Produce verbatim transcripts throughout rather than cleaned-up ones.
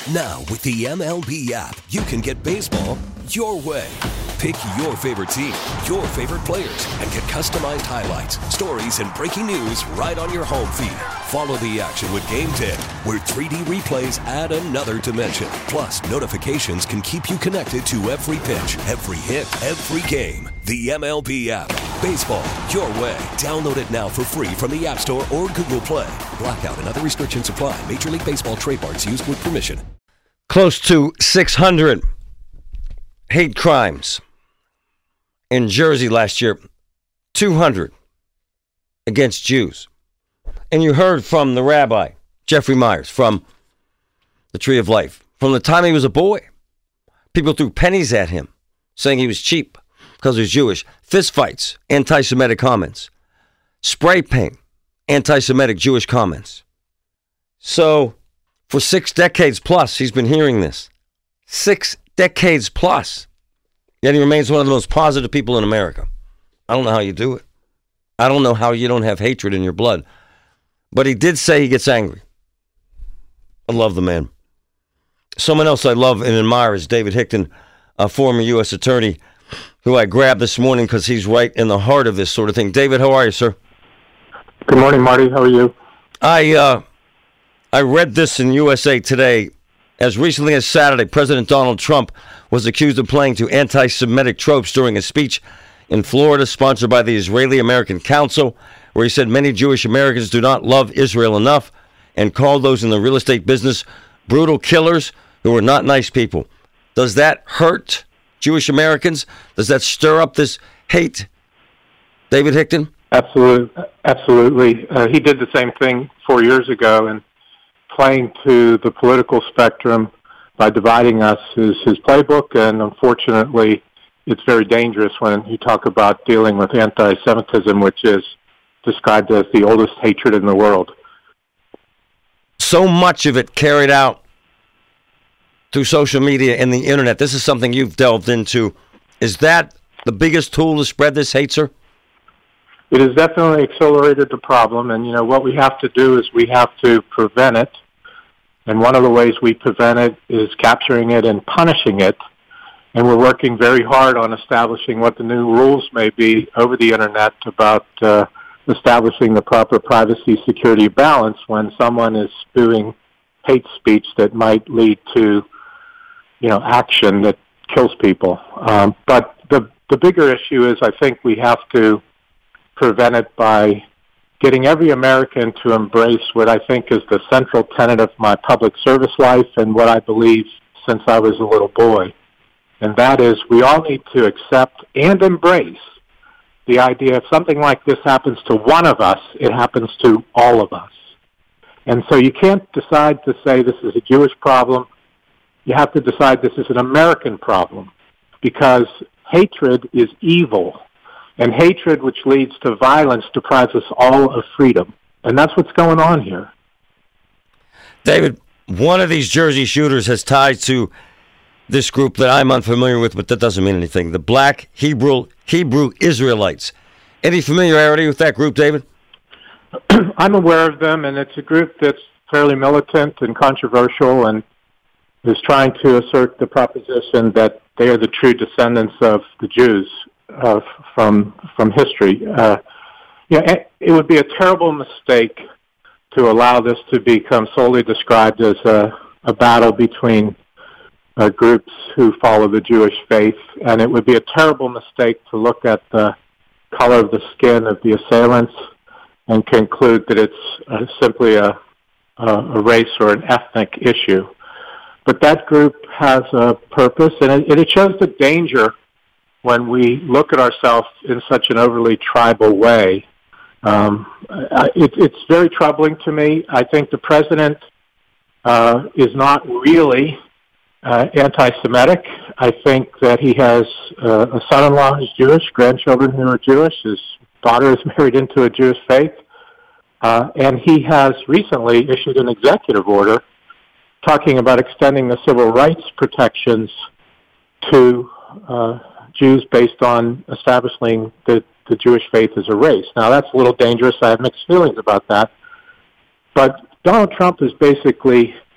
Now, with the M L B app, you can get baseball your way. Pick your favorite team, your favorite players, and get customized highlights, stories, and breaking news right on your home feed. Follow the action with Game ten, where three D replays add another dimension. Plus, notifications can keep you connected to every pitch, every hit, every game. The M L B app. Baseball your way. Download it now for free from the App Store or Google Play. Blackout and other restrictions apply. Major League Baseball trademarks used with permission. Close to six hundred hate crimes in Jersey last year. two hundred against Jews. And you heard from the rabbi, Jeffrey Myers, from the Tree of Life. From the time he was a boy, people threw pennies at him, saying he was cheap because he was Jewish. Fistfights, anti-Semitic comments. Spray paint, anti-Semitic Jewish comments. So, for six decades plus, he's been hearing this. Six decades plus. Yet he remains one of the most positive people in America. I don't know how you do it. I don't know how you don't have hatred in your blood. But he did say he gets angry. I love the man. Someone else I love and admire is David Hickton, a former U S attorney, who I grabbed this morning because he's right in the heart of this sort of thing. David, how are you, sir? Good morning, Marty. How are you? I uh, I read this in U S A Today. As recently as Saturday, President Donald Trump was accused of playing to anti-Semitic tropes during a speech in Florida sponsored by the Israeli-American Council, where he said many Jewish Americans do not love Israel enough and called those in the real estate business brutal killers who are not nice people. Does that hurt Jewish Americans? Does that stir up this hate? David Hickton? Absolutely. Absolutely. Uh, he did the same thing four years ago, and playing to the political spectrum by dividing us is his playbook, and unfortunately, it's very dangerous when you talk about dealing with anti-Semitism, which is described as the oldest hatred in the world. So much of it carried out through social media and the internet. This is something you've delved into. Is that the biggest tool to spread this hate, sir? It has definitely accelerated the problem, and you know what we have to do is we have to prevent it. And one of the ways we prevent it is capturing it and punishing it. And we're working very hard on establishing what the new rules may be over the internet about uh, establishing the proper privacy security balance when someone is spewing hate speech that might lead to, you know, action that kills people. Um, but the the bigger issue is I think we have to prevent it by getting every American to embrace what I think is the central tenet of my public service life and what I believe since I was a little boy. And that is we all need to accept and embrace the idea if something like this happens to one of us, it happens to all of us. And so you can't decide to say this is a Jewish problem. You have to decide this is an American problem because hatred is evil. And hatred, which leads to violence, deprives us all of freedom. And that's what's going on here. David, one of these Jersey shooters has ties to this group that I'm unfamiliar with, but that doesn't mean anything. The Black Hebrew Hebrew Israelites. Any familiarity with that group, David? I'm aware of them, and it's a group that's fairly militant and controversial and is trying to assert the proposition that they are the true descendants of the Jews. Uh, from from history. Uh, you know, it would be a terrible mistake to allow this to become solely described as a, a battle between uh, groups who follow the Jewish faith, and it would be a terrible mistake to look at the color of the skin of the assailants and conclude that it's uh, simply a, a, a race or an ethnic issue. But that group has a purpose, and it, it shows the danger when we look at ourselves in such an overly tribal way. Um, it, it's very troubling to me. I think the president uh, is not really uh, anti-Semitic. I think that he has uh, a son-in-law who's Jewish, grandchildren who are Jewish. His daughter is married into a Jewish faith. Uh, and he has recently issued an executive order talking about extending the civil rights protections to uh, Jews based on establishing the, the Jewish faith as a race. Now, that's a little dangerous. I have mixed feelings about that. But Donald Trump is basically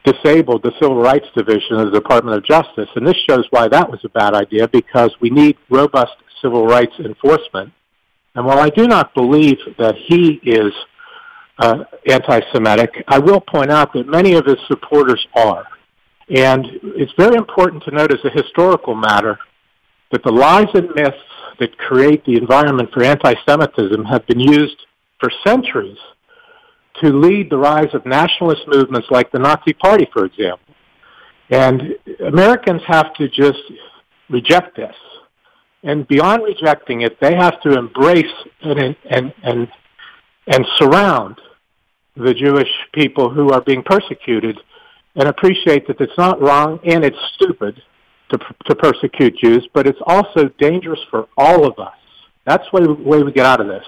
disabled the Civil Rights Division of the Department of Justice. And this shows why that was a bad idea, because we need robust civil rights enforcement. And while I do not believe that he is uh, anti-Semitic, I will point out that many of his supporters are. And it's very important to note as a historical matter that the lies and myths that create the environment for anti-Semitism have been used for centuries to lead the rise of nationalist movements like the Nazi Party, for example. And Americans have to just reject this. And beyond rejecting it, they have to embrace and and and, and surround the Jewish people who are being persecuted and appreciate that it's not wrong and it's stupid to to persecute Jews, but it's also dangerous for all of us. That's the way, way we get out of this.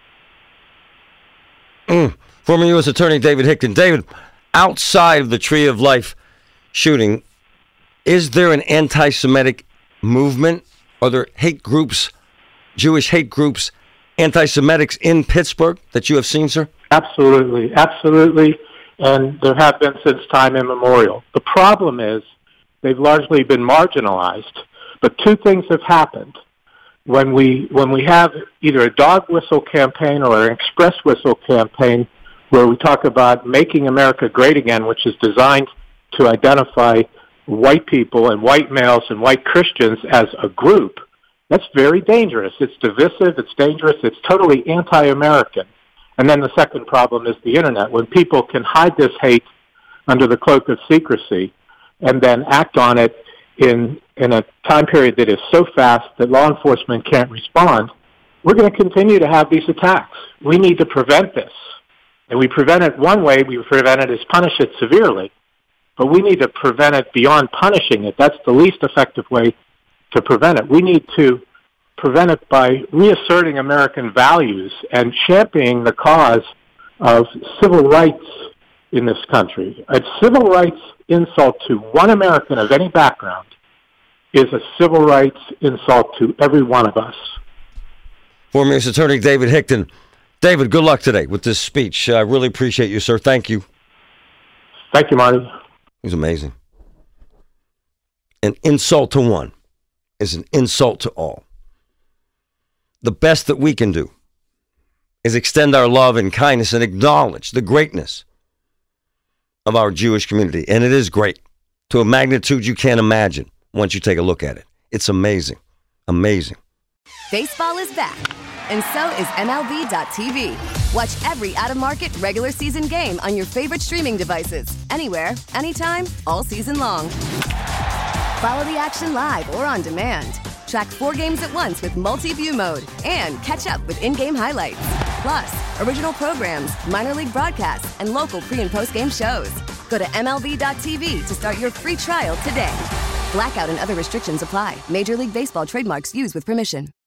Mm. Former U S Attorney David Hickton. David, outside of the Tree of Life shooting, is there an anti-Semitic movement? Are there hate groups, Jewish hate groups, anti-Semitics in Pittsburgh that you have seen, sir? Absolutely, absolutely, and there have been since time immemorial. The problem is they've largely been marginalized, but two things have happened. When we when we have either a dog whistle campaign or an express whistle campaign where we talk about making America great again, which is designed to identify white people and white males and white Christians as a group, that's very dangerous. It's divisive, it's dangerous, it's totally anti-American. And then the second problem is the Internet. When people can hide this hate under the cloak of secrecy and then act on it in in a time period that is so fast that law enforcement can't respond, we're going to continue to have these attacks. We need to prevent this. And we prevent it one way, we prevent it is punish it severely. But we need to prevent it beyond punishing it. That's the least effective way to prevent it. We need to prevent it by reasserting American values and championing the cause of civil rights in this country. A civil rights insult to one American of any background is a civil rights insult to every one of us. Former U S Attorney David Hickton. David, good luck today with this speech. I really appreciate you, sir. Thank you. Thank you, Marty. It was amazing. An insult to one is an insult to all. The best that we can do is extend our love and kindness and acknowledge the greatness of our Jewish community. And it is great to a magnitude you can't imagine once you take a look at it. It's amazing. Amazing. Baseball is back, and so is M L B dot T V. Watch every out-of-market regular season game on your favorite streaming devices, anywhere, anytime, all season long. Follow the action live or on demand. Track four games at once with multi-view mode and catch up with in-game highlights. Plus, original programs, minor league broadcasts, and local pre- and post-game shows. Go to M L B dot T V to start your free trial today. Blackout and other restrictions apply. Major League Baseball trademarks used with permission.